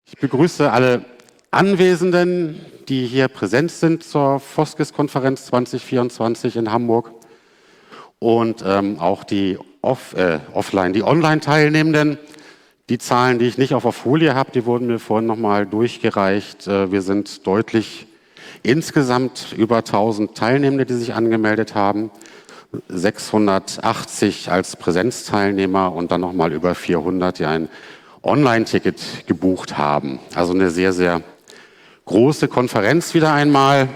Ich begrüße alle Anwesenden, die hier präsent sind zur Foskis-Konferenz 2024 in Hamburg und auch die Online-Teilnehmenden. Die Zahlen, die ich nicht auf der Folie habe, die wurden mir vorhin nochmal durchgereicht. Wir sind deutlich insgesamt über 1000 Teilnehmende, die sich angemeldet haben, 680 als Präsenzteilnehmer und dann nochmal über 400, die ein Online-Ticket gebucht haben. Also eine sehr, sehr große Konferenz wieder einmal.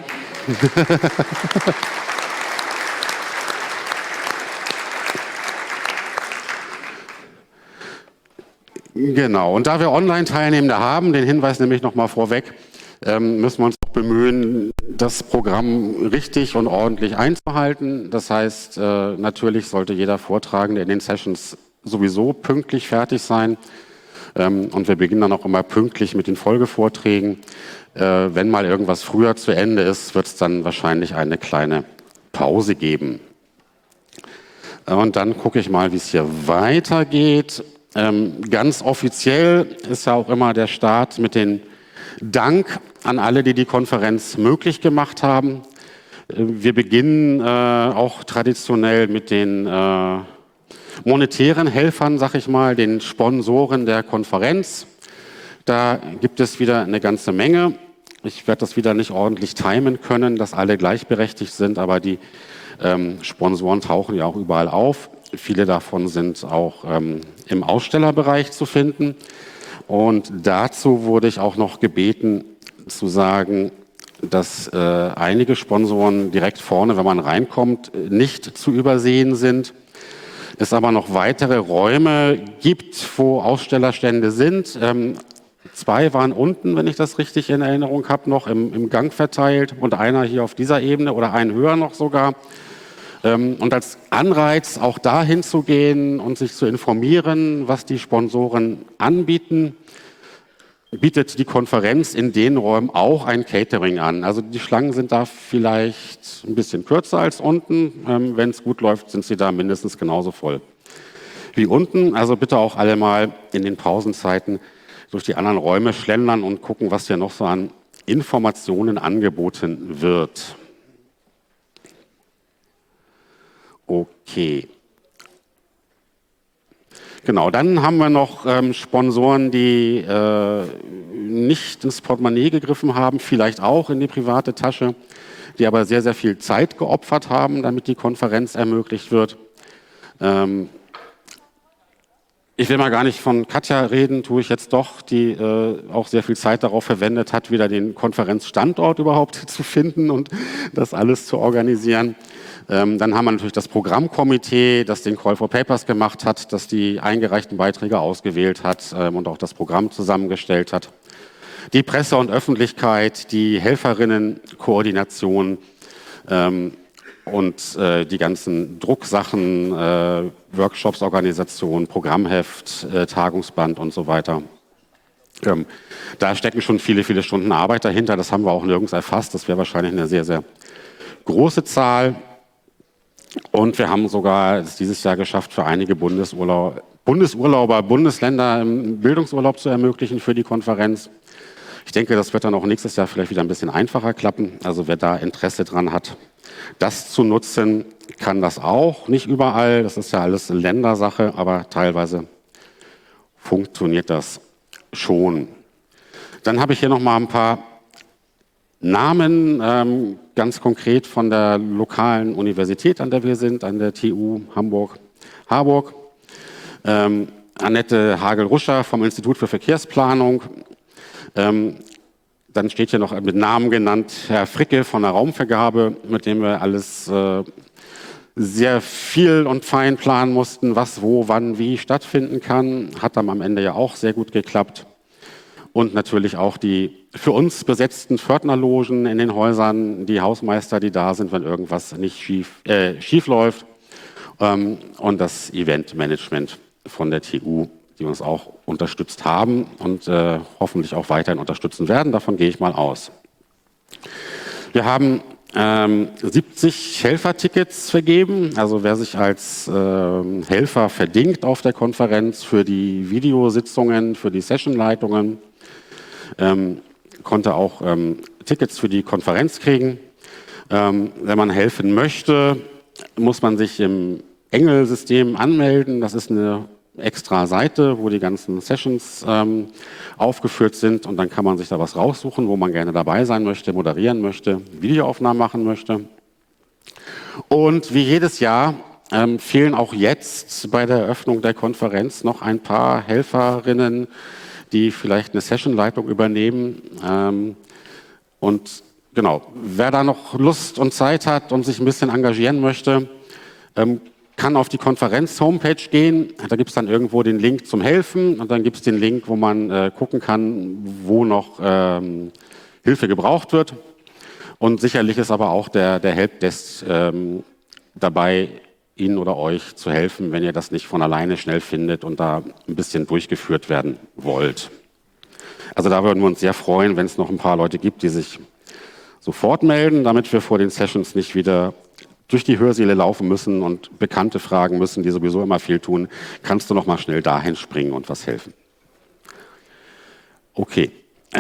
Genau, und da wir Online-Teilnehmende haben, den Hinweis nämlich nochmal vorweg, müssen wir uns auch bemühen, das Programm richtig und ordentlich einzuhalten. Das heißt, natürlich sollte jeder Vortragende in den Sessions sowieso pünktlich fertig sein. Und wir beginnen dann auch immer pünktlich mit den Folgevorträgen. Wenn mal irgendwas früher zu Ende ist, wird es dann wahrscheinlich eine kleine Pause geben. Und dann gucke ich mal, wie es hier weitergeht. Ganz offiziell ist ja auch immer der Start mit dem Dank an alle, die die Konferenz möglich gemacht haben. Wir beginnen auch traditionell mit den monetären Helfern, sag ich mal, den Sponsoren der Konferenz. Da gibt es wieder eine ganze Menge. Ich werde das wieder nicht ordentlich timen können, dass alle gleichberechtigt sind, aber die Sponsoren tauchen ja auch überall auf. Viele davon sind auch im Ausstellerbereich zu finden. Und dazu wurde ich auch noch gebeten zu sagen, dass einige Sponsoren direkt vorne, wenn man reinkommt, nicht zu übersehen sind. Es aber noch weitere Räume gibt, wo Ausstellerstände sind. 2 waren unten, wenn ich das richtig in Erinnerung habe, noch im Gang verteilt und einer hier auf dieser Ebene oder ein höher noch sogar. Und als Anreiz auch dahin zu gehen und sich zu informieren, was die Sponsoren anbieten, bietet die Konferenz in den Räumen auch ein Catering an. Also die Schlangen sind da vielleicht ein bisschen kürzer als unten. Wenn es gut läuft, sind sie da mindestens genauso voll wie unten. Also bitte auch alle mal in den Pausenzeiten durch die anderen Räume schlendern und gucken, was hier noch so an Informationen angeboten wird. Okay. Genau, dann haben wir noch Sponsoren, die nicht ins Portemonnaie gegriffen haben, vielleicht auch in die private Tasche, die aber sehr, sehr viel Zeit geopfert haben, damit die Konferenz ermöglicht wird. Ich will mal gar nicht von Katja reden, tue ich jetzt doch, die auch sehr viel Zeit darauf verwendet hat, wieder den Konferenzstandort überhaupt zu finden und das alles zu organisieren. Dann haben wir natürlich das Programmkomitee, das den Call for Papers gemacht hat, das die eingereichten Beiträge ausgewählt hat und auch das Programm zusammengestellt hat. Die Presse und Öffentlichkeit, die Helferinnenkoordination und die ganzen Drucksachen, Workshops, Organisation, Programmheft, Tagungsband und so weiter. Da stecken schon viele, viele Stunden Arbeit dahinter. Das haben wir auch nirgends erfasst. Das wäre wahrscheinlich eine sehr, sehr große Zahl. Und wir haben sogar es dieses Jahr geschafft, für einige Bundesurlauber, Bundesländer im Bildungsurlaub zu ermöglichen für die Konferenz. Ich denke, das wird dann auch nächstes Jahr vielleicht wieder ein bisschen einfacher klappen. Also wer da Interesse dran hat, das zu nutzen, kann das auch. Nicht überall, das ist ja alles Ländersache, aber teilweise funktioniert das schon. Dann habe ich hier noch mal ein paar Namen, ganz konkret von der lokalen Universität, an der wir sind, an der TU Hamburg-Harburg. Annette Hagel-Ruscher vom Institut für Verkehrsplanung. Dann steht hier noch mit Namen genannt Herr Fricke von der Raumvergabe, mit dem wir alles sehr viel und fein planen mussten, was, wo, wann, wie stattfinden kann. Hat dann am Ende ja auch sehr gut geklappt. Und natürlich auch die für uns besetzten Pförtnerlogen in den Häusern, die Hausmeister, die da sind, wenn irgendwas nicht schief läuft. Und das Eventmanagement von der TU, die uns auch unterstützt haben und hoffentlich auch weiterhin unterstützen werden. Davon gehe ich mal aus. Wir haben 70 Helfertickets vergeben. Also wer sich als Helfer verdingt auf der Konferenz für die Videositzungen, für die Sessionleitungen, konnte auch Tickets für die Konferenz kriegen. Wenn man helfen möchte, muss man sich im Engel-System anmelden. Das ist eine extra Seite, wo die ganzen Sessions aufgeführt sind, und dann kann man sich da was raussuchen, wo man gerne dabei sein möchte, moderieren möchte, Videoaufnahmen machen möchte. Und wie jedes Jahr fehlen auch jetzt bei der Eröffnung der Konferenz noch ein paar Helferinnen, die vielleicht eine Sessionleitung übernehmen. Und genau, wer da noch Lust und Zeit hat und sich ein bisschen engagieren möchte, kann auf die Konferenz-Homepage gehen. Da gibt es dann irgendwo den Link zum Helfen, und dann gibt es den Link, wo man gucken kann, wo noch Hilfe gebraucht wird. Und sicherlich ist aber auch der Helpdesk dabei, Ihnen oder euch zu helfen, wenn ihr das nicht von alleine schnell findet und da ein bisschen durchgeführt werden wollt. Also da würden wir uns sehr freuen, wenn es noch ein paar Leute gibt, die sich sofort melden, damit wir vor den Sessions nicht wieder durch die Hörsäle laufen müssen und Bekannte fragen müssen, die sowieso immer viel tun. Kannst du noch mal schnell dahin springen und was helfen? Okay,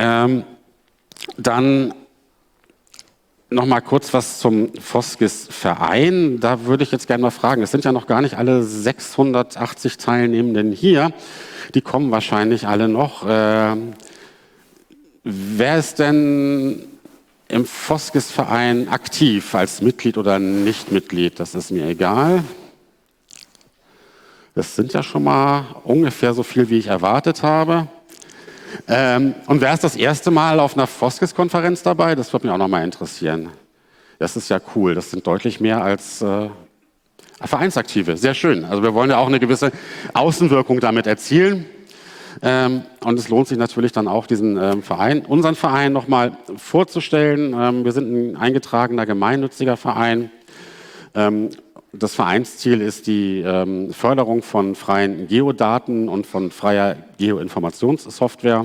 dann noch mal kurz was zum Foskis-Verein. Da würde ich jetzt gerne mal fragen, es sind ja noch gar nicht alle 680 Teilnehmenden hier. Die kommen wahrscheinlich alle noch. Wer ist denn im Foskis-Verein aktiv als Mitglied oder Nicht-Mitglied? Das ist mir egal. Das sind ja schon mal ungefähr so viel, wie ich erwartet habe. Und wer ist das erste Mal auf einer Foskis-Konferenz dabei? Das würde mich auch noch mal interessieren. Das ist ja cool. Das sind deutlich mehr als Vereinsaktive. Sehr schön. Also wir wollen ja auch eine gewisse Außenwirkung damit erzielen. Und es lohnt sich natürlich dann auch, diesen Verein, unseren Verein noch mal vorzustellen. Wir sind ein eingetragener gemeinnütziger Verein. Das Vereinsziel ist die Förderung von freien Geodaten und von freier Geoinformationssoftware.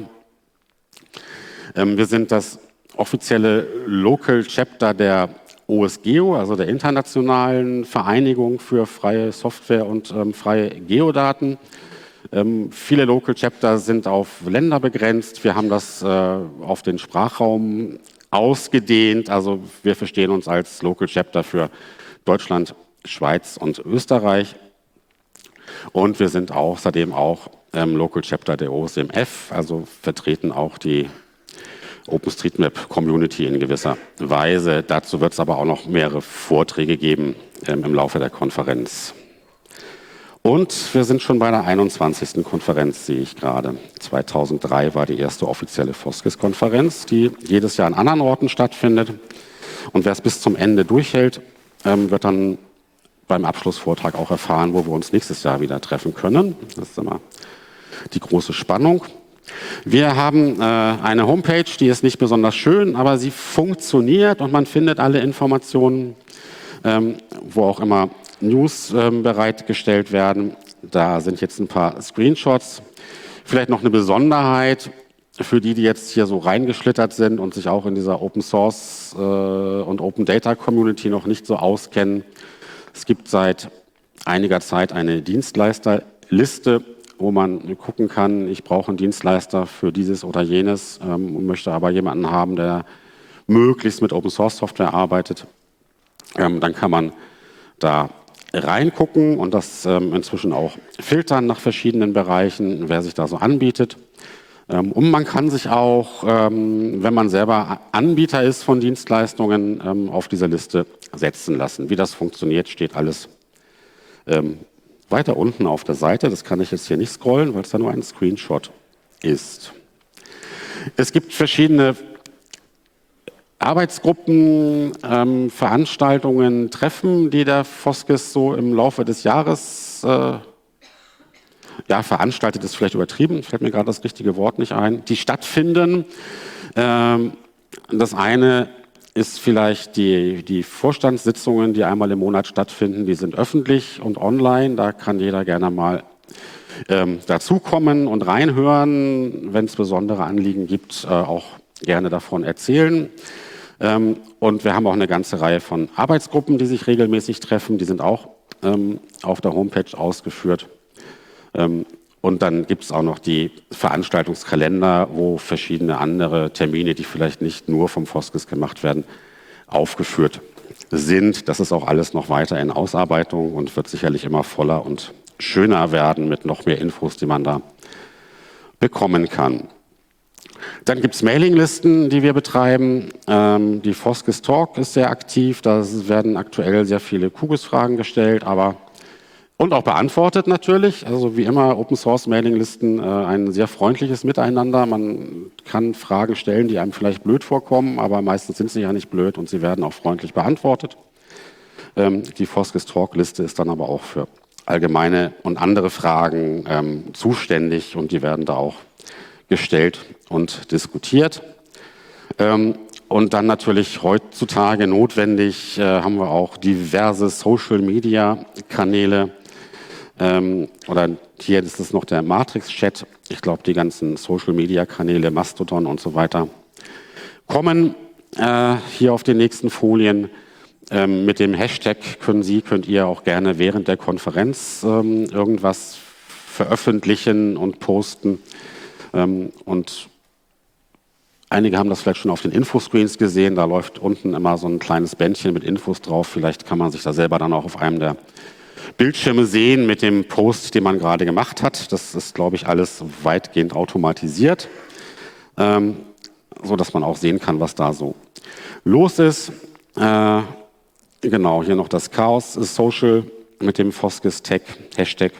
Wir sind das offizielle Local Chapter der OSGeo, also der Internationalen Vereinigung für freie Software und freie Geodaten. Viele Local Chapter sind auf Länder begrenzt. Wir haben das auf den Sprachraum ausgedehnt. Also wir verstehen uns als Local Chapter für Deutschland, Schweiz und Österreich. Und wir sind außerdem auch Local Chapter der OSMF, also vertreten auch die OpenStreetMap-Community in gewisser Weise. Dazu wird es aber auch noch mehrere Vorträge geben im Laufe der Konferenz. Und wir sind schon bei der 21. Konferenz, sehe ich gerade. 2003 war die erste offizielle Foskis-Konferenz, die jedes Jahr an anderen Orten stattfindet. Und wer es bis zum Ende durchhält, wird dann beim Abschlussvortrag auch erfahren, wo wir uns nächstes Jahr wieder treffen können. Das ist immer die große Spannung. Wir haben eine Homepage, die ist nicht besonders schön, aber sie funktioniert und man findet alle Informationen, wo auch immer News bereitgestellt werden. Da sind jetzt ein paar Screenshots. Vielleicht noch eine Besonderheit für die, die jetzt hier so reingeschlittert sind und sich auch in dieser Open Source und Open Data Community noch nicht so auskennen. Es gibt seit einiger Zeit eine Dienstleisterliste, wo man gucken kann, ich brauche einen Dienstleister für dieses oder jenes und möchte aber jemanden haben, der möglichst mit Open Source Software arbeitet. Dann kann man da reingucken und das inzwischen auch filtern nach verschiedenen Bereichen, wer sich da so anbietet. Und man kann sich auch, wenn man selber Anbieter ist von Dienstleistungen, auf diese Liste setzen lassen. Wie das funktioniert, steht alles weiter unten auf der Seite. Das kann ich jetzt hier nicht scrollen, weil es da nur ein Screenshot ist. Es gibt verschiedene Arbeitsgruppen, Veranstaltungen, Treffen, die der Foskis so im Laufe des Jahres veranstaltet, ist vielleicht übertrieben, fällt mir gerade das richtige Wort nicht ein, die stattfinden. Das eine ist vielleicht die Vorstandssitzungen, die einmal im Monat stattfinden, die sind öffentlich und online, da kann jeder gerne mal dazukommen und reinhören, wenn es besondere Anliegen gibt, auch gerne davon erzählen. Und wir haben auch eine ganze Reihe von Arbeitsgruppen, die sich regelmäßig treffen, die sind auch auf der Homepage ausgeführt. Und dann gibt es auch noch die Veranstaltungskalender, wo verschiedene andere Termine, die vielleicht nicht nur vom Foskes gemacht werden, aufgeführt sind. Das ist auch alles noch weiter in Ausarbeitung und wird sicherlich immer voller und schöner werden mit noch mehr Infos, die man da bekommen kann. Dann gibt es Mailinglisten, die wir betreiben. Die Foskes Talk ist sehr aktiv. Da werden aktuell sehr viele Kugelsfragen gestellt, und auch beantwortet natürlich. Also wie immer Open Source Mailinglisten, ein sehr freundliches Miteinander. Man kann Fragen stellen, die einem vielleicht blöd vorkommen, aber meistens sind sie ja nicht blöd und sie werden auch freundlich beantwortet. Die Foskes Talk Liste ist dann aber auch für allgemeine und andere Fragen zuständig und die werden da auch gestellt und diskutiert. Und dann natürlich heutzutage notwendig haben wir auch diverse Social-Media-Kanäle. Oder hier ist es noch der Matrix-Chat. Ich glaube, die ganzen Social-Media-Kanäle, Mastodon und so weiter, kommen hier auf den nächsten Folien. Mit dem Hashtag könnt ihr auch gerne während der Konferenz irgendwas veröffentlichen und posten. Und einige haben das vielleicht schon auf den Infoscreens gesehen. Da läuft unten immer so ein kleines Bändchen mit Infos drauf. Vielleicht kann man sich da selber dann auch auf einem der Bildschirme sehen mit dem Post, den man gerade gemacht hat. Das ist, glaube ich, alles weitgehend automatisiert, so dass man auch sehen kann, was da so los ist. Genau, hier noch das Chaos ist Social mit dem Foskes Tech Hashtag.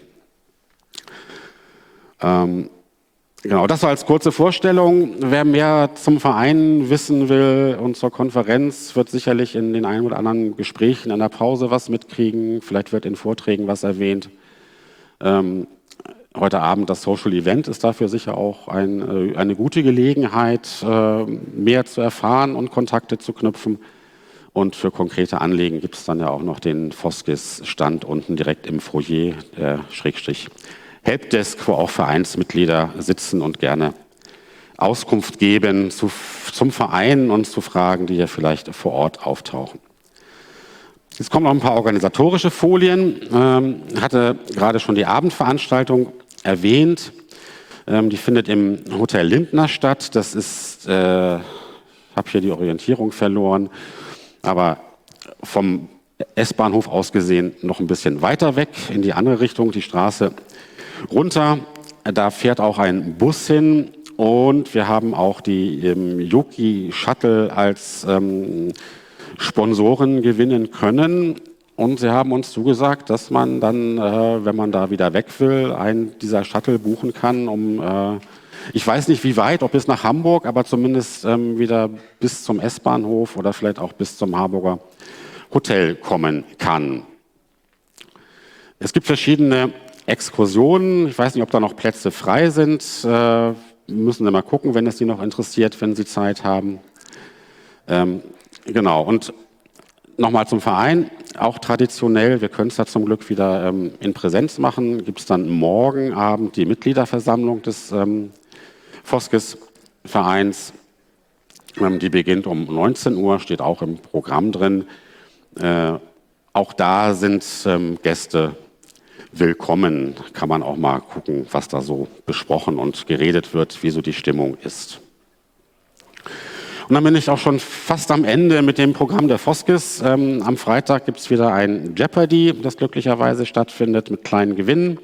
Genau, das war als kurze Vorstellung. Wer mehr zum Verein wissen will und zur Konferenz, wird sicherlich in den ein oder anderen Gesprächen in der Pause was mitkriegen. Vielleicht wird in Vorträgen was erwähnt. Heute Abend das Social Event ist dafür sicher auch eine gute Gelegenheit, mehr zu erfahren und Kontakte zu knüpfen. Und für konkrete Anliegen gibt es dann ja auch noch den Foskes-Stand unten direkt im Foyer, Schrägstrich Helpdesk, wo auch Vereinsmitglieder sitzen und gerne Auskunft geben zum Verein und zu Fragen, die ja vielleicht vor Ort auftauchen. Jetzt kommen noch ein paar organisatorische Folien. Ich hatte gerade schon die Abendveranstaltung erwähnt. Die findet im Hotel Lindner statt. Das ist, ich habe hier die Orientierung verloren, aber vom S-Bahnhof aus gesehen noch ein bisschen weiter weg in die andere Richtung, die Straße runter. Da fährt auch ein Bus hin und wir haben auch die Yoki Shuttle als Sponsoren gewinnen können. Und sie haben uns zugesagt, dass man dann, wenn man da wieder weg will, einen dieser Shuttle buchen kann, ich weiß nicht wie weit, ob bis nach Hamburg, aber zumindest wieder bis zum S-Bahnhof oder vielleicht auch bis zum Harburger Hotel kommen kann. Es gibt verschiedene Exkursionen. Ich weiß nicht, ob da noch Plätze frei sind. Müssen Sie mal gucken, wenn es Sie noch interessiert, wenn Sie Zeit haben. Genau. Und nochmal zum Verein. Auch traditionell, wir können es da zum Glück wieder in Präsenz machen, gibt es dann morgen Abend die Mitgliederversammlung des Foskes-Vereins. Die beginnt um 19 Uhr, steht auch im Programm drin. Auch da sind Gäste willkommen. Kann man auch mal gucken, was da so besprochen und geredet wird, wie so die Stimmung ist. Und dann bin ich auch schon fast am Ende mit dem Programm der Foskes. Am Freitag gibt es wieder ein Jeopardy, das glücklicherweise stattfindet mit kleinen Gewinnen.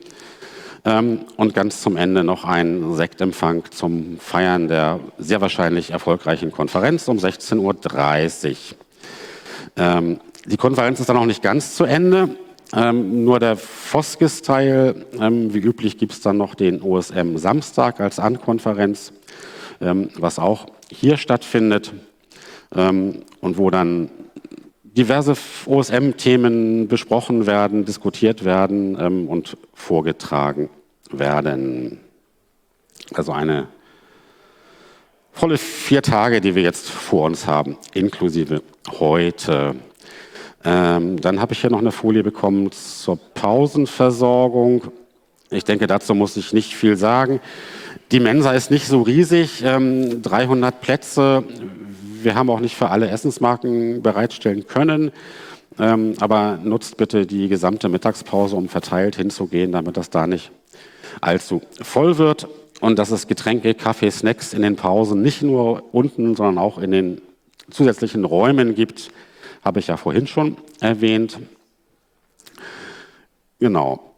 Und ganz zum Ende noch ein Sektempfang zum Feiern der sehr wahrscheinlich erfolgreichen Konferenz um 16:30 Uhr. Die Konferenz ist dann auch nicht ganz zu Ende. Nur der Foskes-Teil, wie üblich gibt es dann noch den OSM Samstag als Ankonferenz, was auch hier stattfindet und wo dann diverse OSM-Themen besprochen werden, diskutiert werden und vorgetragen werden. Also eine volle 4 Tage, die wir jetzt vor uns haben, inklusive heute. Dann habe ich hier noch eine Folie bekommen zur Pausenversorgung. Ich denke, dazu muss ich nicht viel sagen. Die Mensa ist nicht so riesig, 300 Plätze. Wir haben auch nicht für alle Essensmarken bereitstellen können. Aber nutzt bitte die gesamte Mittagspause, um verteilt hinzugehen, damit das da nicht allzu voll wird und dass es Getränke, Kaffee, Snacks in den Pausen nicht nur unten, sondern auch in den zusätzlichen Räumen gibt, habe ich ja vorhin schon erwähnt. Genau.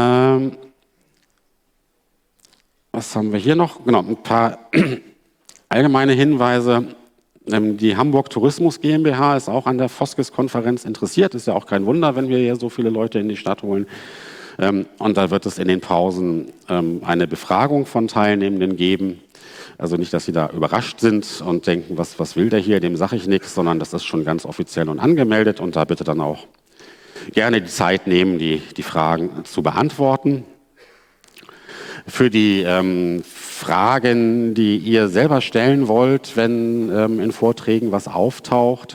Was haben wir hier noch? Genau, ein paar allgemeine Hinweise. Die Hamburg Tourismus GmbH ist auch an der Foskes-Konferenz interessiert. Ist ja auch kein Wunder, wenn wir hier so viele Leute in die Stadt holen. Und da wird es in den Pausen eine Befragung von Teilnehmenden geben. Also nicht, dass sie da überrascht sind und denken, was will der hier, dem sage ich nichts, sondern das ist schon ganz offiziell und angemeldet. Und da bitte dann auch gerne die Zeit nehmen, die Fragen zu beantworten. Für die Fragen, die ihr selber stellen wollt, wenn in Vorträgen was auftaucht,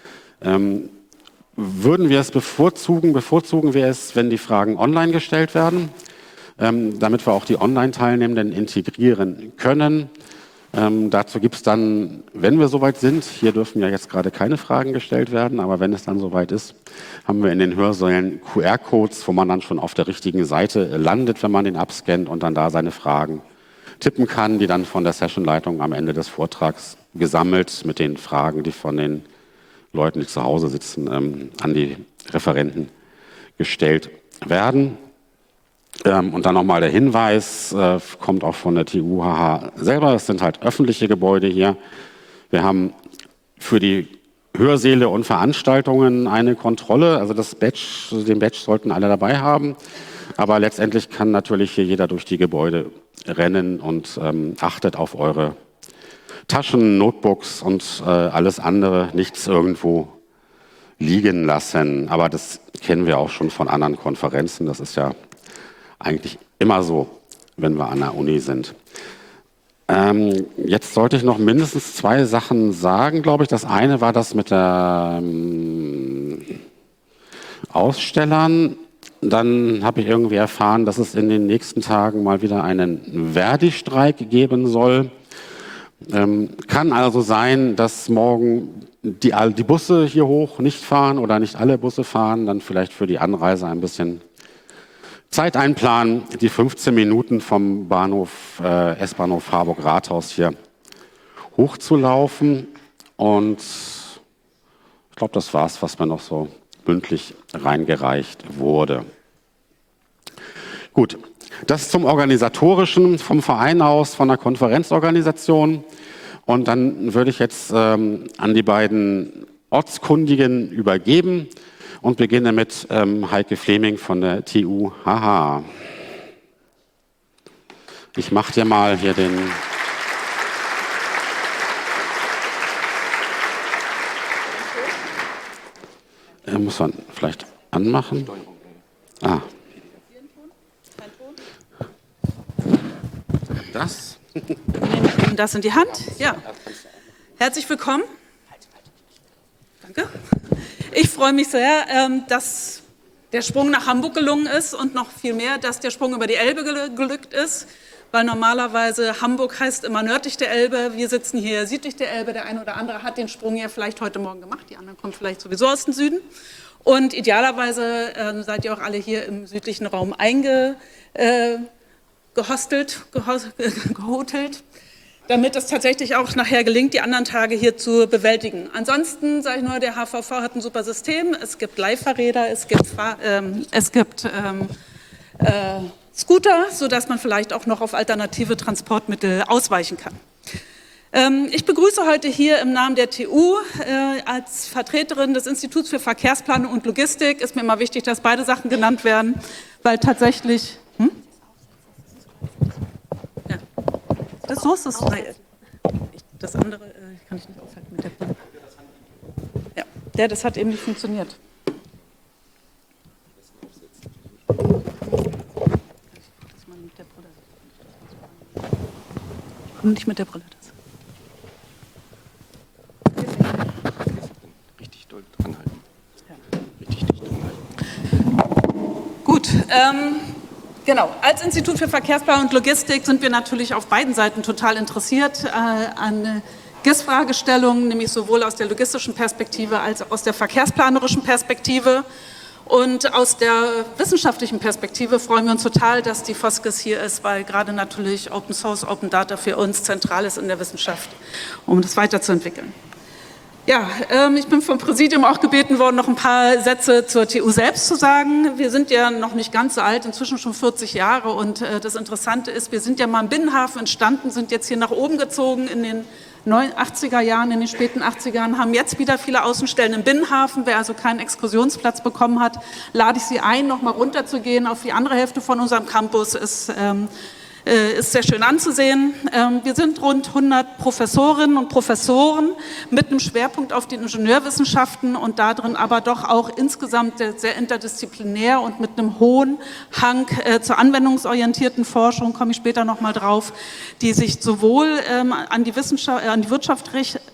würden wir es bevorzugen wir es, wenn die Fragen online gestellt werden, damit wir auch die Online-Teilnehmenden integrieren können. Dazu gibt es dann, wenn wir soweit sind, hier dürfen ja jetzt gerade keine Fragen gestellt werden, aber wenn es dann soweit ist, haben wir in den Hörsälen QR-Codes, wo man dann schon auf der richtigen Seite landet, wenn man den abscannt und dann da seine Fragen tippen kann, die dann von der Sessionleitung am Ende des Vortrags gesammelt mit den Fragen, die von den Leuten, die zu Hause sitzen, an die Referenten gestellt werden. Und dann nochmal der Hinweis, kommt auch von der TU HH selber, es sind halt öffentliche Gebäude hier. Wir haben für die Hörsäle und Veranstaltungen eine Kontrolle, also den Badge sollten alle dabei haben, aber letztendlich kann natürlich hier jeder durch die Gebäude rennen und achtet auf eure Taschen, Notebooks und alles andere, nichts irgendwo liegen lassen. Aber das kennen wir auch schon von anderen Konferenzen, das ist ja eigentlich immer so, wenn wir an der Uni sind. Jetzt sollte ich noch mindestens 2 Sachen sagen, glaube ich. Das eine war das mit den Ausstellern. Dann habe ich irgendwie erfahren, dass es in den nächsten Tagen mal wieder einen Verdi-Streik geben soll. Kann also sein, dass morgen die Busse hier hoch nicht fahren oder nicht alle Busse fahren, dann vielleicht für die Anreise ein bisschen Zeit einplanen, die 15 Minuten vom Bahnhof, S-Bahnhof Harburg-Rathaus hier hochzulaufen. Und ich glaube, das war's, was mir noch so mündlich reingereicht wurde. Gut, das zum Organisatorischen vom Verein aus, von der Konferenzorganisation. Und dann würde ich jetzt an die beiden Ortskundigen übergeben und beginne mit Heike Fleming von der TU HH. Ich mache dir mal hier den... muss man vielleicht anmachen? Ah. Das? Nehme ich Ihnen das in die Hand? Ja. Herzlich willkommen. Danke. Ich freue mich sehr, dass der Sprung nach Hamburg gelungen ist und noch viel mehr, dass der Sprung über die Elbe gelückt ist, weil normalerweise Hamburg heißt immer nördlich der Elbe. Wir sitzen hier südlich der Elbe. Der eine oder andere hat den Sprung ja vielleicht heute Morgen gemacht, die anderen kommen vielleicht sowieso aus dem Süden. Und idealerweise seid ihr auch alle hier im südlichen Raum gehotelt, damit es tatsächlich auch nachher gelingt, die anderen Tage hier zu bewältigen. Ansonsten sage ich nur, der HVV hat ein super System. Es gibt Leihfahrräder, es gibt Scooter, sodass man vielleicht auch noch auf alternative Transportmittel ausweichen kann. Ich begrüße heute hier im Namen der TU als Vertreterin des Instituts für Verkehrsplanung und Logistik. Ist mir immer wichtig, dass beide Sachen genannt werden, weil tatsächlich... Ja. Das so ist das. Das andere kann ich nicht aufhalten mit der Brille. Ja, das hat eben nicht funktioniert. Nicht mit der Brille. Richtig doll dranhalten. Ja. Richtig dicht dranhalten. Gut. Genau, als Institut für Verkehrsplanung und Logistik sind wir natürlich auf beiden Seiten total interessiert an GIS-Fragestellungen, nämlich sowohl aus der logistischen Perspektive als auch aus der verkehrsplanerischen Perspektive. Und aus der wissenschaftlichen Perspektive freuen wir uns total, dass die Foskes hier ist, weil gerade natürlich Open Source, Open Data für uns zentral ist in der Wissenschaft, um das weiterzuentwickeln. Ja, ich bin vom Präsidium auch gebeten worden, noch ein paar Sätze zur TU selbst zu sagen. Wir sind ja noch nicht ganz so alt, inzwischen schon 40 Jahre und das Interessante ist, wir sind ja mal im Binnenhafen entstanden, sind jetzt hier nach oben gezogen in den 80er Jahren, in den späten 80ern, haben jetzt wieder viele Außenstellen im Binnenhafen. Wer also keinen Exkursionsplatz bekommen hat, lade ich Sie ein, noch mal runterzugehen auf die andere Hälfte von unserem Campus. Ist sehr schön anzusehen. Wir sind rund 100 Professorinnen und Professoren mit einem Schwerpunkt auf den Ingenieurwissenschaften und darin aber doch auch insgesamt sehr interdisziplinär und mit einem hohen Hang zur anwendungsorientierten Forschung, komme ich später noch mal drauf, die sich sowohl an die Wirtschaft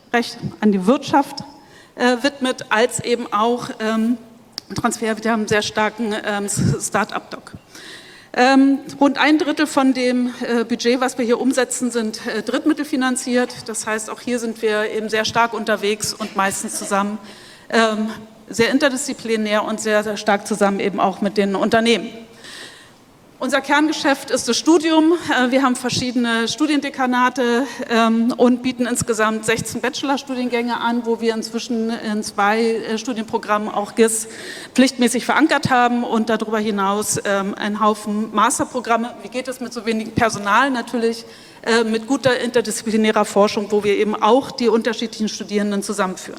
widmet, als eben auch Transfer. Wir haben einen sehr starken Start-up-Doc. Rund 1/3 von dem Budget, was wir hier umsetzen, sind drittmittelfinanziert. Das heißt, auch hier sind wir eben sehr stark unterwegs und meistens zusammen, sehr interdisziplinär und sehr, sehr stark zusammen eben auch mit den Unternehmen. Unser Kerngeschäft ist das Studium. Wir haben verschiedene Studiendekanate und bieten insgesamt 16 Bachelorstudiengänge an, wo wir inzwischen in 2 Studienprogrammen auch GIS pflichtmäßig verankert haben und darüber hinaus einen Haufen Masterprogramme. Wie geht es mit so wenig Personal? Natürlich mit guter interdisziplinärer Forschung, wo wir eben auch die unterschiedlichen Studierenden zusammenführen.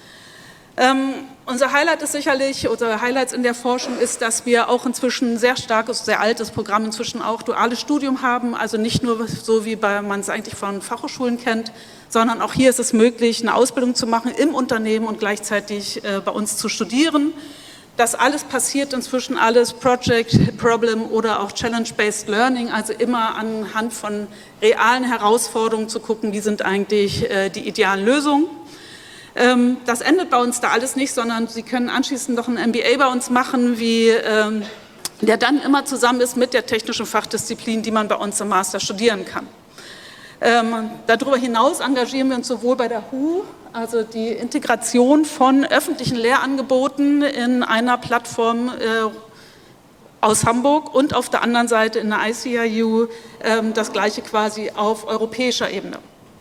Unser Highlight ist sicherlich, oder Highlights in der Forschung ist, dass wir auch inzwischen ein sehr starkes, sehr altes Programm inzwischen auch duales Studium haben, also nicht nur so, wie man es eigentlich von Fachhochschulen kennt, sondern auch hier ist es möglich, eine Ausbildung zu machen im Unternehmen und gleichzeitig bei uns zu studieren. Das alles passiert inzwischen alles Project, Problem oder auch Challenge-Based Learning, also immer anhand von realen Herausforderungen zu gucken, wie sind eigentlich die idealen Lösungen. Das endet bei uns da alles nicht, sondern Sie können anschließend noch ein MBA bei uns machen, der dann immer zusammen ist mit der technischen Fachdisziplin, die man bei uns im Master studieren kann. Darüber hinaus engagieren wir uns sowohl bei der HU, also die Integration von öffentlichen Lehrangeboten in einer Plattform aus Hamburg und auf der anderen Seite in der ICIU das Gleiche quasi auf europäischer Ebene.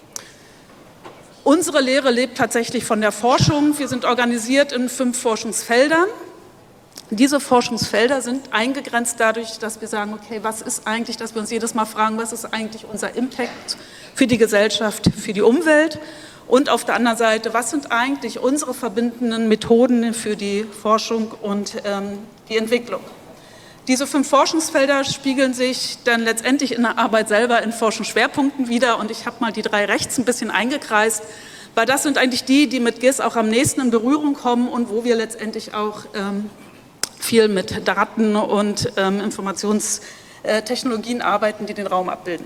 Unsere Lehre lebt tatsächlich von der Forschung. Wir sind organisiert in 5 Forschungsfeldern. Diese Forschungsfelder sind eingegrenzt dadurch, dass wir sagen, okay, was ist eigentlich, dass wir uns jedes Mal fragen, was ist eigentlich unser Impact für die Gesellschaft, für die Umwelt? Und auf der anderen Seite, was sind eigentlich unsere verbindenden Methoden für die Forschung und die Entwicklung? Diese 5 Forschungsfelder spiegeln sich dann letztendlich in der Arbeit selber in Forschungsschwerpunkten wieder und ich habe mal die 3 rechts ein bisschen eingekreist, weil das sind eigentlich die mit GIS auch am nächsten in Berührung kommen und wo wir letztendlich auch viel mit Daten und Informationstechnologien arbeiten, die den Raum abbilden.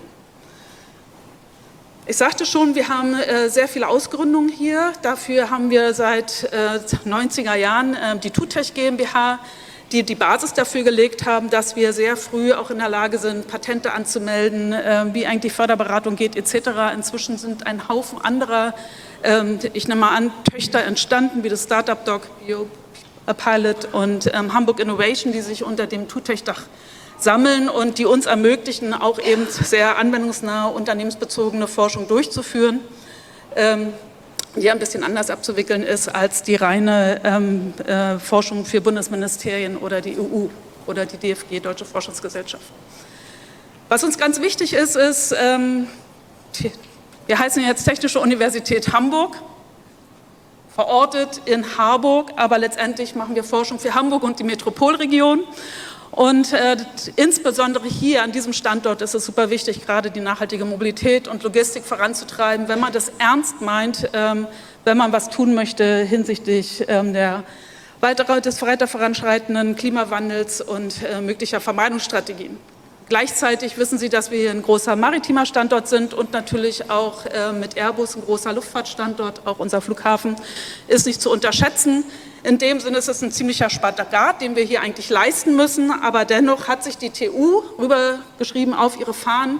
Ich sagte schon, wir haben sehr viele Ausgründungen hier. Dafür haben wir seit 90er Jahren die TUTech GmbH, die Basis dafür gelegt haben, dass wir sehr früh auch in der Lage sind, Patente anzumelden, wie eigentlich Förderberatung geht etc. Inzwischen sind ein Haufen anderer, ich nehme mal an, Töchter entstanden, wie das Startup-Doc, BioPilot und Hamburg Innovation, die sich unter dem TUTech-Dach sammeln und die uns ermöglichen, auch eben sehr anwendungsnahe, unternehmensbezogene Forschung durchzuführen. Die ein bisschen anders abzuwickeln ist als die reine Forschung für Bundesministerien oder die EU oder die DFG, Deutsche Forschungsgesellschaft. Was uns ganz wichtig ist, wir heißen jetzt Technische Universität Hamburg, verortet in Harburg, aber letztendlich machen wir Forschung für Hamburg und die Metropolregion. Und insbesondere hier an diesem Standort ist es super wichtig, gerade die nachhaltige Mobilität und Logistik voranzutreiben, wenn man das ernst meint, wenn man was tun möchte hinsichtlich des weiter voranschreitenden Klimawandels und möglicher Vermeidungsstrategien. Gleichzeitig wissen Sie, dass wir hier ein großer maritimer Standort sind und natürlich auch mit Airbus ein großer Luftfahrtstandort, auch unser Flughafen ist nicht zu unterschätzen. In dem Sinne ist es ein ziemlicher Spagat, den wir hier eigentlich leisten müssen, aber dennoch hat sich die TU rübergeschrieben auf ihre Fahnen,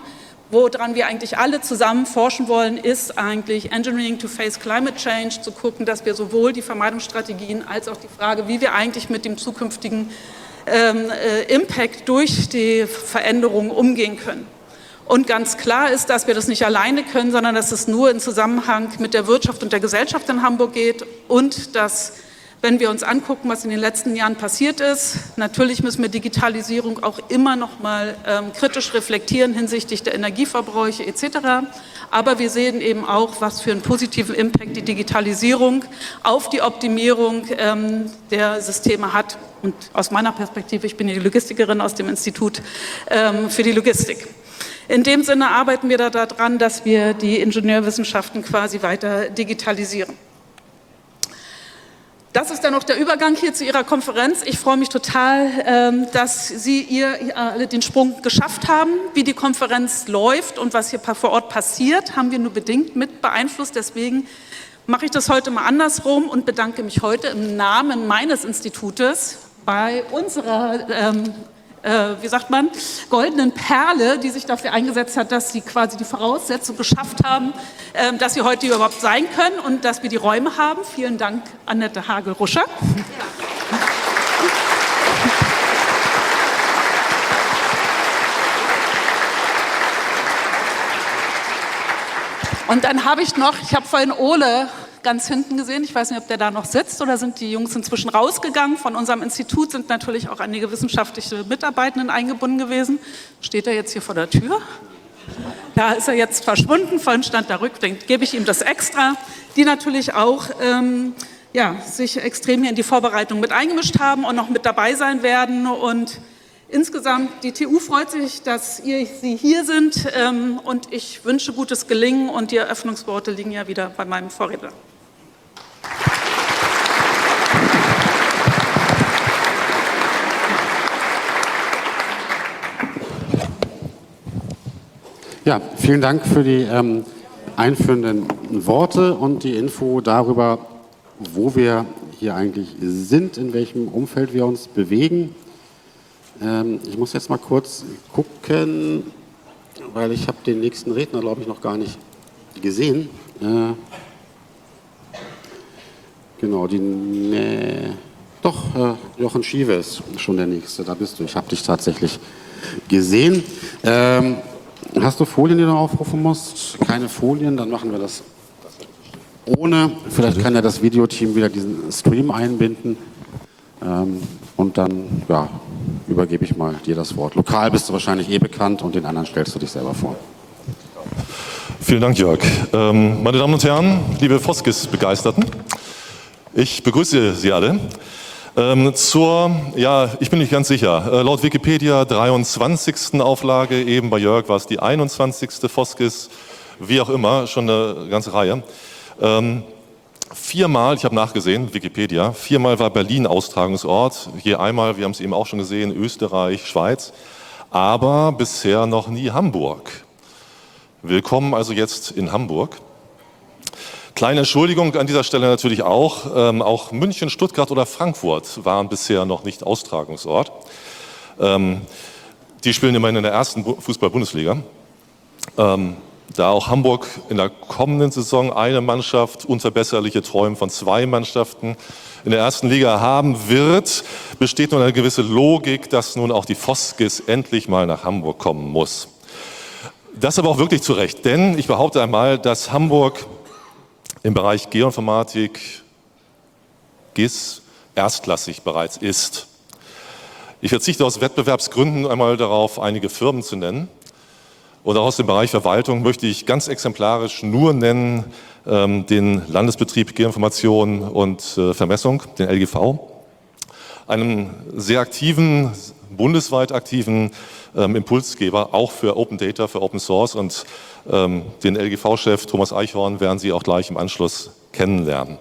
woran wir eigentlich alle zusammen forschen wollen, ist eigentlich Engineering to Face Climate Change, zu gucken, dass wir sowohl die Vermeidungsstrategien als auch die Frage, wie wir eigentlich mit dem zukünftigen Impact durch die Veränderungen umgehen können. Und ganz klar ist, dass wir das nicht alleine können, sondern dass es nur in Zusammenhang mit der Wirtschaft und der Gesellschaft in Hamburg geht und dass, wenn wir uns angucken, was in den letzten Jahren passiert ist, natürlich müssen wir Digitalisierung auch immer noch mal kritisch reflektieren hinsichtlich der Energieverbräuche etc. Aber wir sehen eben auch, was für einen positiven Impact die Digitalisierung auf die Optimierung der Systeme hat. Und aus meiner Perspektive, ich bin die Logistikerin aus dem Institut für die Logistik. In dem Sinne arbeiten wir daran, dass wir die Ingenieurwissenschaften quasi weiter digitalisieren. Das ist dann noch der Übergang hier zu Ihrer Konferenz. Ich freue mich total, dass Sie alle den Sprung geschafft haben. Wie die Konferenz läuft und was hier vor Ort passiert, haben wir nur bedingt mit beeinflusst. Deswegen mache ich das heute mal andersrum und bedanke mich heute im Namen meines Institutes bei unserer wie sagt man, goldenen Perle, die sich dafür eingesetzt hat, dass sie quasi die Voraussetzung geschafft haben, dass sie heute hier überhaupt sein können und dass wir die Räume haben. Vielen Dank, Annette Hagel-Ruscher. Und dann habe ich noch, ich habe vorhin Ole ganz hinten gesehen. Ich weiß nicht, ob der da noch sitzt oder sind die Jungs inzwischen rausgegangen. Von unserem Institut sind natürlich auch einige wissenschaftliche Mitarbeitenden eingebunden gewesen. Steht er jetzt hier vor der Tür? Da ist er jetzt verschwunden. Vorhin stand da rückblickend. Gebe ich ihm das extra. Die natürlich auch sich extrem hier in die Vorbereitung mit eingemischt haben und noch mit dabei sein werden. Und insgesamt, die TU freut sich, dass Sie hier sind und ich wünsche gutes Gelingen und die Eröffnungsworte liegen ja wieder bei meinem Vorredner. Ja, vielen Dank für die einführenden Worte und die Info darüber, wo wir hier eigentlich sind, in welchem Umfeld wir uns bewegen. Ich muss jetzt mal kurz gucken, weil ich habe den nächsten Redner, glaube ich, noch gar nicht gesehen. Genau, Jochen Schiewe ist schon der Nächste, da bist du. Ich habe dich tatsächlich gesehen. Hast du Folien, die du aufrufen musst? Keine Folien, dann machen wir das ohne. Vielleicht kann ja das Videoteam wieder diesen Stream einbinden. Und dann, übergebe ich mal dir das Wort. Lokal bist du wahrscheinlich bekannt und den anderen stellst du dich selber vor. Vielen Dank, Jörg. Meine Damen und Herren, liebe Foskis-Begeisterten, ich begrüße Sie alle. Ich bin nicht ganz sicher, laut Wikipedia 23. Auflage, eben bei Jörg war es die 21. Foskis, wie auch immer, schon eine ganze Reihe. Viermal, ich habe nachgesehen, Wikipedia, viermal war Berlin Austragungsort, je einmal, wir haben es eben auch schon gesehen, Österreich, Schweiz, aber bisher noch nie Hamburg. Willkommen also jetzt in Hamburg. Kleine Entschuldigung an dieser Stelle natürlich auch München, Stuttgart oder Frankfurt waren bisher noch nicht Austragungsort. Die spielen immerhin in der ersten Fußball-Bundesliga. Da auch Hamburg in der kommenden Saison eine Mannschaft, unverbesserliche Träume von 2 Mannschaften in der ersten Liga haben wird, besteht nun eine gewisse Logik, dass nun auch die Foskis endlich mal nach Hamburg kommen muss. Das aber auch wirklich zu Recht, denn ich behaupte einmal, dass Hamburg im Bereich Geoinformatik, GIS, erstklassig bereits ist. Ich verzichte aus Wettbewerbsgründen einmal darauf, einige Firmen zu nennen. Und auch aus dem Bereich Verwaltung möchte ich ganz exemplarisch nur nennen den Landesbetrieb Geoinformation und Vermessung, den LGV, einen sehr aktiven, bundesweit aktiven Impulsgeber, auch für Open Data, für Open Source, und den LGV-Chef Thomas Eichhorn werden Sie auch gleich im Anschluss kennenlernen.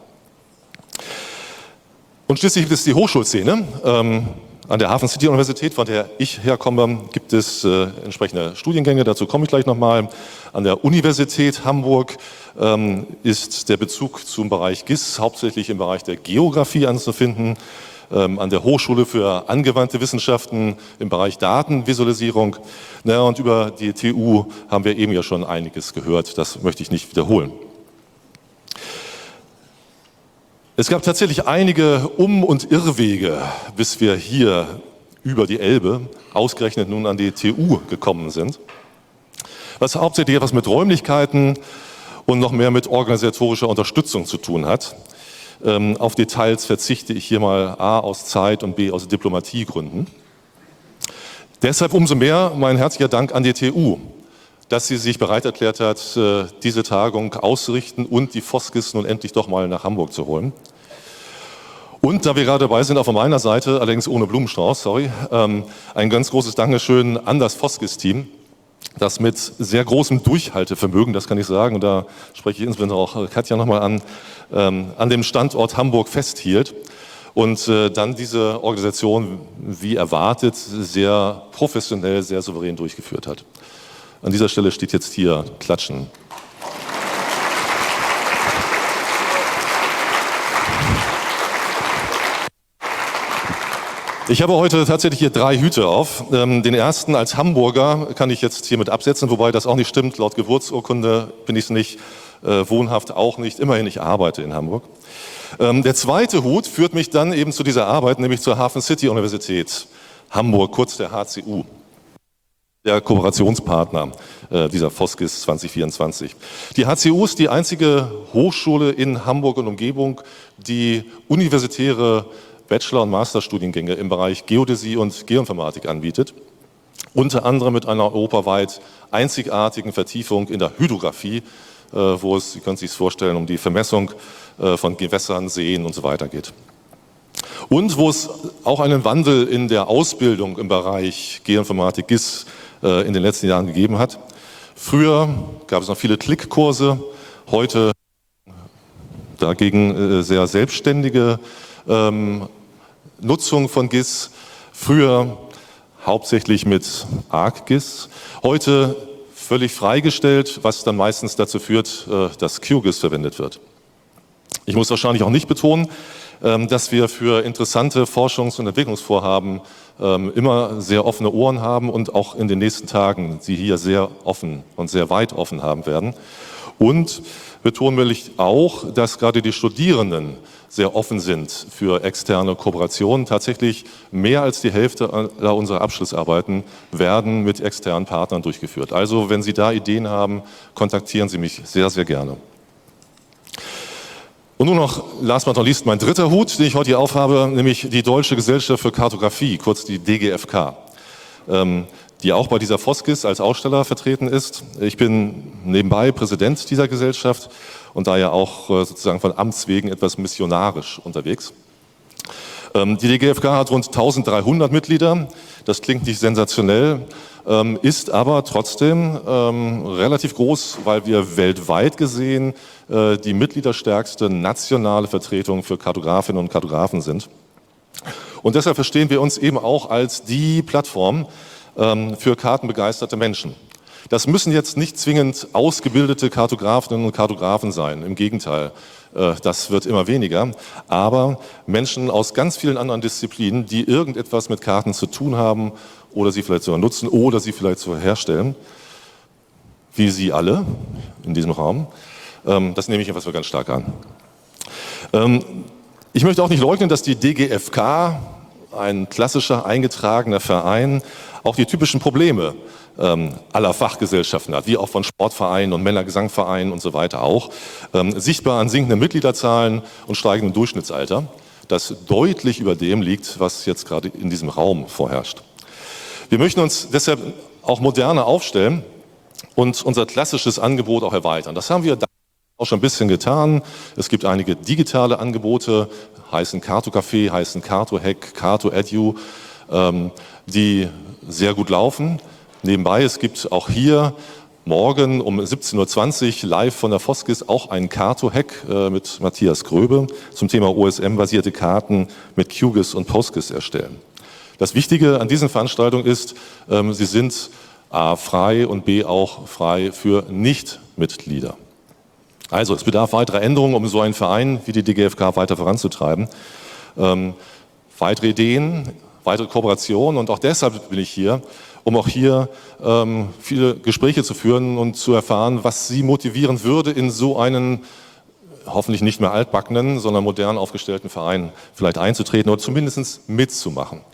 Und schließlich gibt es die Hochschulszene. An der Hafen City Universität, von der ich herkomme, gibt es entsprechende Studiengänge, dazu komme ich gleich nochmal. An der Universität Hamburg ist der Bezug zum Bereich GIS hauptsächlich im Bereich der Geografie anzufinden. an der Hochschule für angewandte Wissenschaften im Bereich Datenvisualisierung. Und über die TU haben wir eben ja schon einiges gehört, das möchte ich nicht wiederholen. Es gab tatsächlich einige Um- und Irrwege, bis wir hier über die Elbe ausgerechnet nun an die TU gekommen sind, was hauptsächlich etwas mit Räumlichkeiten und noch mehr mit organisatorischer Unterstützung zu tun hat. Auf Details verzichte ich hier mal A aus Zeit und B aus Diplomatiegründen. Deshalb umso mehr mein herzlicher Dank an die TU, dass sie sich bereit erklärt hat, diese Tagung auszurichten und die Foskis nun endlich doch mal nach Hamburg zu holen. Und da wir gerade dabei sind, auch von meiner Seite, allerdings ohne Blumenstrauß, ein ganz großes Dankeschön an das Foskis-Team, das mit sehr großem Durchhaltevermögen, das kann ich sagen, und da spreche ich insbesondere auch Katja nochmal an dem Standort Hamburg festhielt und dann diese Organisation, wie erwartet, sehr professionell, sehr souverän durchgeführt hat. An dieser Stelle steht jetzt hier Klatschen. Ich habe heute tatsächlich hier 3 Hüte auf. Den ersten als Hamburger kann ich jetzt hiermit absetzen, wobei das auch nicht stimmt. Laut Geburtsurkunde bin ich es nicht, wohnhaft auch nicht. Immerhin, ich arbeite in Hamburg. Der zweite Hut führt mich dann eben zu dieser Arbeit, nämlich zur Hafen City Universität Hamburg, kurz der HCU. Der Kooperationspartner dieser Foskis 2024. Die HCU ist die einzige Hochschule in Hamburg und Umgebung, die universitäre Bachelor- und Masterstudiengänge im Bereich Geodäsie und Geoinformatik anbietet. Unter anderem mit einer europaweit einzigartigen Vertiefung in der Hydrographie, wo es, Sie können sich vorstellen, um die Vermessung von Gewässern, Seen und so weiter geht. Und wo es auch einen Wandel in der Ausbildung im Bereich Geoinformatik GIS in den letzten Jahren gegeben hat. Früher gab es noch viele Klickkurse, heute dagegen sehr selbstständige Nutzung von GIS, früher hauptsächlich mit ArcGIS, heute völlig freigestellt, was dann meistens dazu führt, dass QGIS verwendet wird. Ich muss wahrscheinlich auch nicht betonen, dass wir für interessante Forschungs- und Entwicklungsvorhaben immer sehr offene Ohren haben und auch in den nächsten Tagen sie hier sehr offen und sehr weit offen haben werden. Und betonen will ich auch, dass gerade die Studierenden sehr offen sind für externe Kooperationen. Tatsächlich mehr als die Hälfte unserer Abschlussarbeiten werden mit externen Partnern durchgeführt. Also wenn Sie da Ideen haben, kontaktieren Sie mich sehr, sehr gerne. Und nun noch, last but not least, mein dritter Hut, den ich heute hier aufhabe, nämlich die Deutsche Gesellschaft für Kartografie, kurz die DGFK, die auch bei dieser Foskis als Aussteller vertreten ist. Ich bin nebenbei Präsident dieser Gesellschaft und daher auch sozusagen von Amts wegen etwas missionarisch unterwegs. Die DGFK hat rund 1300 Mitglieder, das klingt nicht sensationell, ist aber trotzdem relativ groß, weil wir weltweit gesehen die mitgliederstärkste nationale Vertretung für Kartografinnen und Kartografen sind. Und deshalb verstehen wir uns eben auch als die Plattform für kartenbegeisterte Menschen. Das müssen jetzt nicht zwingend ausgebildete Kartografinnen und Kartografen sein, im Gegenteil, das wird immer weniger, aber Menschen aus ganz vielen anderen Disziplinen, die irgendetwas mit Karten zu tun haben oder sie vielleicht sogar nutzen oder sie vielleicht sogar herstellen, wie Sie alle in diesem Raum. Das nehme ich etwas ganz stark an. Ich möchte auch nicht leugnen, dass die DGFK, ein klassischer eingetragener Verein, auch die typischen Probleme aller Fachgesellschaften hat, wie auch von Sportvereinen und Männergesangvereinen und so weiter auch, sichtbar an sinkenden Mitgliederzahlen und steigendem Durchschnittsalter, das deutlich über dem liegt, was jetzt gerade in diesem Raum vorherrscht. Wir möchten uns deshalb auch moderner aufstellen und unser klassisches Angebot auch erweitern. Das haben wir auch schon ein bisschen getan. Es gibt einige digitale Angebote, heißen Cartocafé, heißen CartoHack, CartoEdu, die sehr gut laufen. Nebenbei, es gibt auch hier morgen um 17:20 Uhr live von der Foskis auch einen CartoHack mit Matthias Gröbe zum Thema OSM-basierte Karten mit QGIS und PostGIS erstellen. Das Wichtige an diesen Veranstaltungen ist, sie sind A frei und B auch frei für Nichtmitglieder. Also es bedarf weiterer Änderungen, um so einen Verein wie die DGFK weiter voranzutreiben. weitere Ideen, weitere Kooperationen. Und auch deshalb bin ich hier, um auch hier viele Gespräche zu führen und zu erfahren, was Sie motivieren würde, in so einen hoffentlich nicht mehr altbackenen, sondern modern aufgestellten Verein vielleicht einzutreten oder zumindest mitzumachen.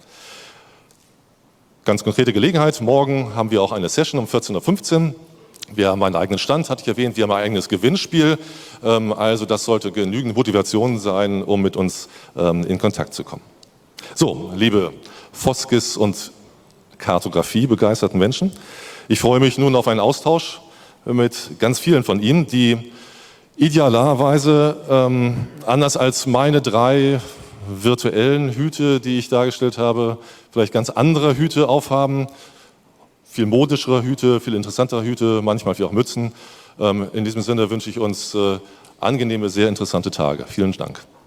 Ganz konkrete Gelegenheit, morgen haben wir auch eine Session um 14:15 Uhr. Wir haben einen eigenen Stand, hatte ich erwähnt, wir haben ein eigenes Gewinnspiel, also das sollte genügend Motivation sein, um mit uns in Kontakt zu kommen. So, liebe Foskis und Kartografie begeisterten Menschen, ich freue mich nun auf einen Austausch mit ganz vielen von Ihnen, die idealerweise, anders als meine 3 virtuellen Hüte, die ich dargestellt habe, vielleicht ganz andere Hüte aufhaben, viel modischere Hüte, viel interessantere Hüte, manchmal auch Mützen. In diesem Sinne wünsche ich uns angenehme, sehr interessante Tage. Vielen Dank.